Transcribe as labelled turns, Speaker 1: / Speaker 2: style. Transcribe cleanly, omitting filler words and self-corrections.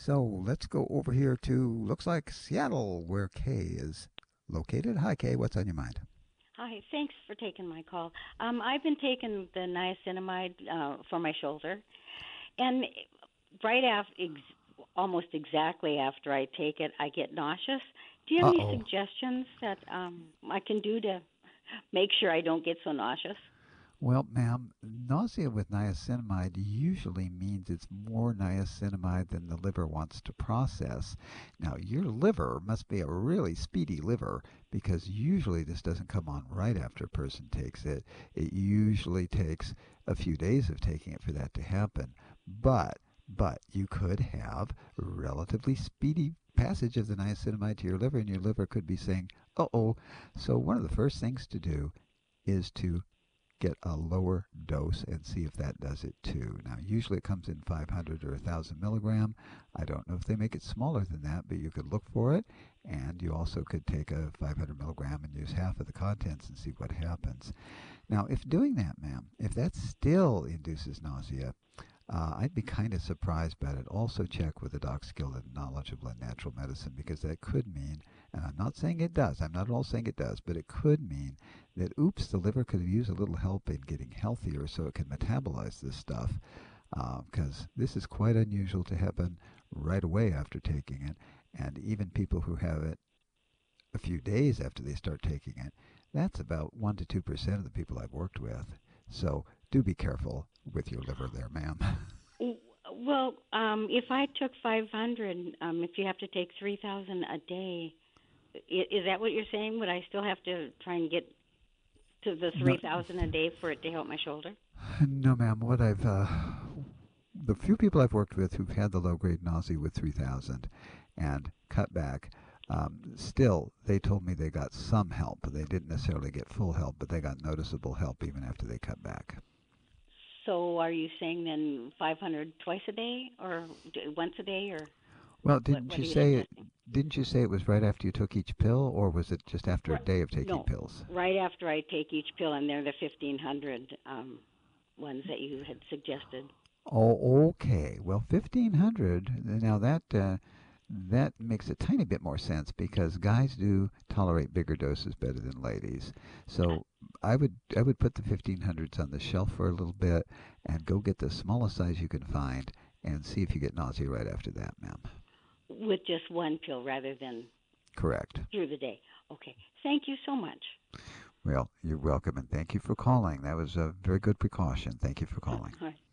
Speaker 1: So let's go over here to, looks like Seattle, where Kay is located. Hi, Kay. What's on your mind?
Speaker 2: Hi, thanks for taking my call. I've been taking the niacinamide for my shoulder, and right after, almost exactly after I take it, I get nauseous. Do you have any
Speaker 1: Uh-oh.
Speaker 2: suggestions that I can do to make sure I don't get so nauseous?
Speaker 1: Well, ma'am, nausea with niacinamide usually means it's more niacinamide than the liver wants to process. Now, your liver must be a really speedy liver because usually this doesn't come on right after a person takes it. It usually takes a few days of taking it for that to happen. But you could have relatively speedy passage of the niacinamide to your liver, and your liver could be saying, uh-oh. So one of the first things to do is to get a lower dose and see if that does it too. Now, usually it comes in 500 or 1,000 milligram. I don't know if they make it smaller than that, but you could look for it. And you also could take a 500 milligram and use half of the contents and see what happens. Now, if doing that, ma'am, if that still induces nausea, I'd be kind of surprised, but I'd also check with a doc skilled and knowledgeable in natural medicine because that could mean, and I'm not saying it does, I'm not at all saying it does, but it could mean that, oops, the liver could use a little help in getting healthier so it can metabolize this stuff. Because this is quite unusual to happen right away after taking it, and even people who have it a few days after they start taking it, that's about 1 to 2% of the people I've worked with. So do be careful with your liver there, ma'am.
Speaker 2: Well, if I took 500, if you have to take 3,000 a day, is that what you're saying? Would I still have to try and get to the
Speaker 1: No,
Speaker 2: 3,000 a day for it to help my shoulder?
Speaker 1: no, ma'am. The few people I've worked with who've had the low grade nausea with 3000 and cut back, still, they told me they got some help. They didn't necessarily get full help, but they got noticeable help even after they cut back.
Speaker 2: So are you saying then 500 twice a day or once a day or
Speaker 1: Well,
Speaker 2: what are you suggesting?
Speaker 1: didn't you say it was right after you took each pill, or was it just after a
Speaker 2: Right,
Speaker 1: day of taking
Speaker 2: no,
Speaker 1: pills?
Speaker 2: right after I take each pill, and they're the 1,500 ones that you had suggested.
Speaker 1: Oh, okay. Well, 1500. Now that makes a tiny bit more sense because guys do tolerate bigger doses better than ladies. So I would put the 1500s on the shelf for a little bit and go get the smallest size you can find and see if you get nausea right after that, ma'am.
Speaker 2: With just one pill rather than
Speaker 1: Correct.
Speaker 2: through the day. Okay. Thank you so much.
Speaker 1: Well, you're welcome and thank you for calling. That was a very good precaution. Thank you for calling.
Speaker 2: All right.